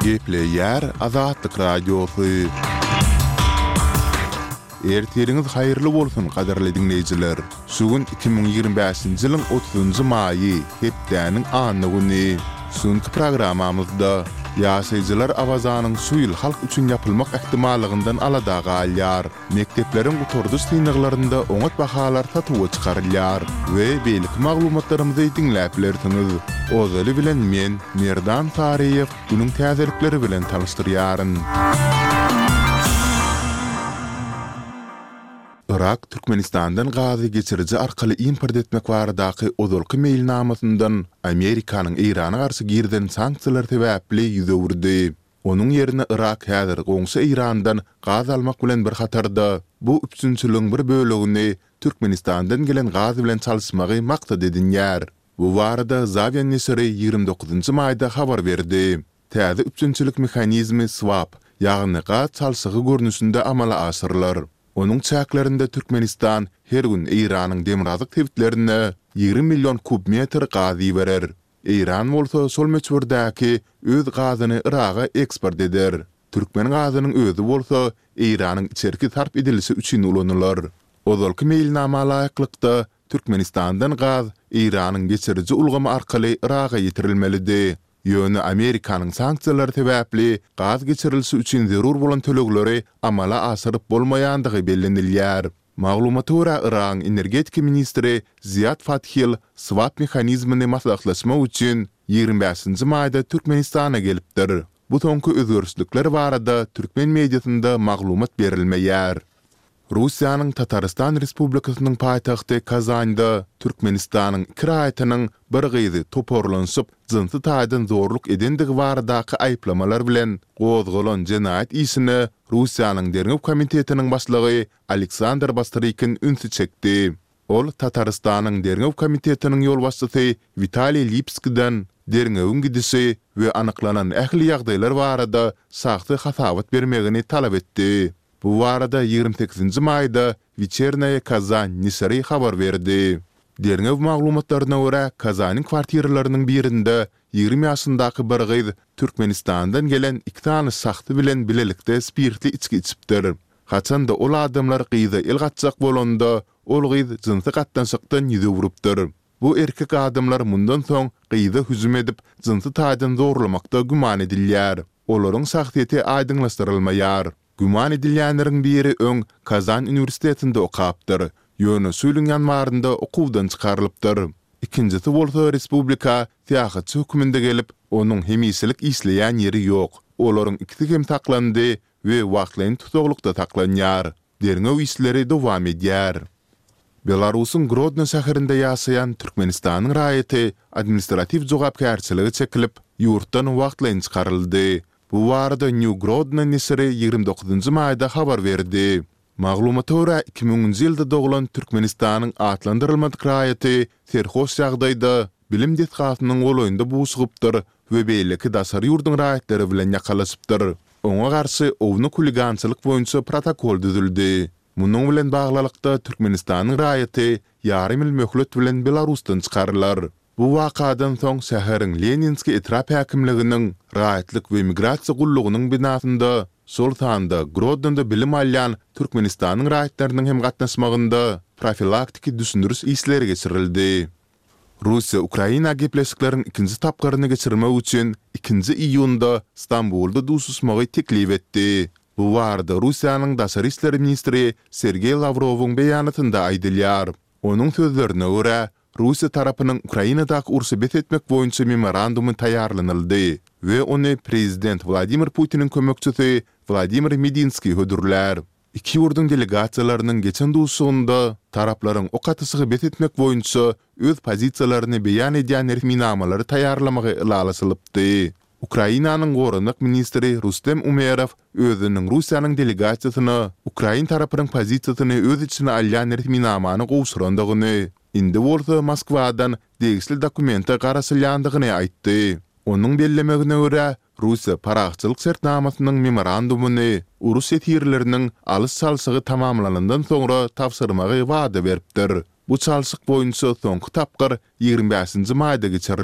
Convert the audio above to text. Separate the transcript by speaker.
Speaker 1: Gepleyer Azatlyk Radiosu. Erteriniz hayırlı bolsun kadarly dinleyijiler. Şugun 2025-nji ýylyň 30-njy maýy, hepdäniň anly güni. Şuňky programamyzda ýaşaýjylar awazanyň şu ýyl halk üçin ýapylmak ähtimalligyndan alada galýar. Mektepleriň guturduş synaglarynda oňat bahalar satuwa çykarylýar we beýlik maglumatlarymyzy dinläp bilersiňiz. Ozaly bilen men Merdan Tariýew günüň täzelikleri bilen tanışdyrýaryn. Irak Türkmenistan'dan gazy geçirici arkaly import etmek baradaky ozalky meýilnamasyndan Amerikanyň Irana garşy girden sanksiýalar sebäpli ýüze wurdy. Onuň ýerine Irak häzir goňşy Irandan gaz almak bilen bir hatarda. Bu üçünçiligiň bir bölegini Türkmenistan'dan gelen gaz bilen çalyşmagy maksat edinýär. Bu barada Zavian Nesri 29-njy maýda habar berdi. Täze üçünçilik mehanizmi swap, ýagny gaz çalşygy görnüşinde amala aşyrylar. Onun çäklerinde Türkmenistan her gün Iranyň demirazyk tebitlerine 20 milyon kubmetr gaz berer. Iran bolsa sol meçhurdaky öz gazyny Iraga eksport eder. Türkmen gazynyň özü bolsa Iranyň içerki tarp edilisi üçin ulanylar. Ozalky meýilnama laýyklykda Türkmenistandan gaz Iranyň geçirici ulgamy arkaly Iraga ýetirilmelidi. Ýöne Amerikanyň sanksiýalary sebäpli gaz geçirilisi üçin zerur bolan tölegleri amala asyryp bolmaýandygy bellenilýär. Maglumata görä Iran energetika ministri Ziyad Fathil swap mehanizmini maslahatlaşmak üçin 25-nji maýda Türkmenistana gelipdir. Bu soňky özgörüşlikler barada türkmen mediasynda maglumat berilmeýär. Russiýanyň Tataristan Respublikasynyň paýtagty Kazanda Türkmenistanyň kiraýatynyň bir gyzy toporlanşyp jynsy taýdan zorluk edendigi baradaky aýplamalar bilen gozgolan jenaýat işini Russiýanyň Derňew komitetiniň başlygy Aleksandr Bastrykin ünsü çekdi. Ol Tataristanyň Derňew komitetiniň ýolbaşçysy Vitaliy Lipskidan Derňewň gidişi we anyklanan ähli ýagdaýlar barada sagty hasawat bermegini talap etdi. Bu arada 28-nji maýda Вечерняя Казань Nisri habar berdi. Derňew maglumatlaryna görä Kazanyň kwartiralarynyň birinde 20 ýaşyndaky bir gyz Türkmenistandan gelen 2 tane saxty bilen bilelikde spirtli içki içipdir. Haçanda ol adamlar gyzy elgatjak bolanda ol gyz jynsy gatnaşykdan ýüze wurupdyr. Bu erkek adamlar mundan soň gyzy hüjüm edip jynsy taýdan zorlamakda güman edilýär. Olaryň saxtyety aýdyňlaşdyrylmaýar. Güman edilýänleriň biri öň Kazan Üniversitetinde okapdyr. Ýöne süýlüň ýanmarynda okuwdan çykarylypdyr. Ikincisi bolsa respublika tähaçy höküminde gelip, onuň hemisilik isleýän ýeri ýok. Olaryň ikisi hem taklandy we wagtlaryň tutuklukda taklanýar. Derňew işleri dowam edýär. Belarusyň Grodno şäherinde ýaşaýan Türkmenistanyň raýaty administrativ jogapkärçiligi çekilip, ýurtdan wagtlaryň çykaryldy. Bu arada New Grodno Nisri 29-njy maýda habar berdi. Maglumata görä 2000-nji ýylda doglan Türkmenistanyň atlandyrylmadyk raýaty serhoş ýagdaýda bilim detgatynyň golaýynda buýşypdyr we beýleki dasar ýurdun raýatlary bilen ýakalaşypdyr. Oňa garşy owny huligançylyk boýunça protokol düzüldi. Munyň bilen baglykda Türkmenistanyň raýaty ýarym ýyl möhlet bilen Belarusdan çykarylar. Bu wakadan soň şäheriň Leninski etrap häkimliginiň raýatlyk we migrasiýa gullugynyň binasynda Sultanda Grodno'da bilim alýan Türkmenistanyň raýatlarynyň hem gatnaşmagynda profilaktiki düşündürüş işleri geçirildi. Russiýa Ukraina gepleşikleriň ikinji tapgaryny geçirmek üçin 2-nji iýunda Stambulda duýşuşmagy teklip etdi. Bu barada Russiýanyň daşary işleri ministri Sergey Lavrowyň beýanatynda aýdylýar. Onuň sözlerine görä Russiýa tarapynyň Ukrainadaky urusy betetmek boýunça memorandumy taýýarlanyldy we ony prezident Vladimir Putiniň kömekçisi Vladimir Medinski hödürler. İki ýurdun delegasiýalarynyň geçen duýşugynda taraplaryň o katysygy betetmek boýunça öz pozisiýalaryny beýan edýän resminamaları taýýarlamagy ýalaşylypdy. Ukrainanyň gorunluk ministri Rustem Umerov özüniň Russiýanyň delegasiýasyna Ukrain tarapynyň pozisiýasyny öz içine alýan resminamany gowşurandygyny, indi bolsa Moskwadan degisli dokumenta garaşylýandygyny aýtdy. Onuň bellemegine görä Russiýa paraçylyk sertnamasynyň memorandumuny urus etirleriniň alys çalşygy tamamlanandan soňra tapşyrmagy wada beripdir. Bu çalşyk boýunça soňky tapgyr 25-nji maýda geçirildi.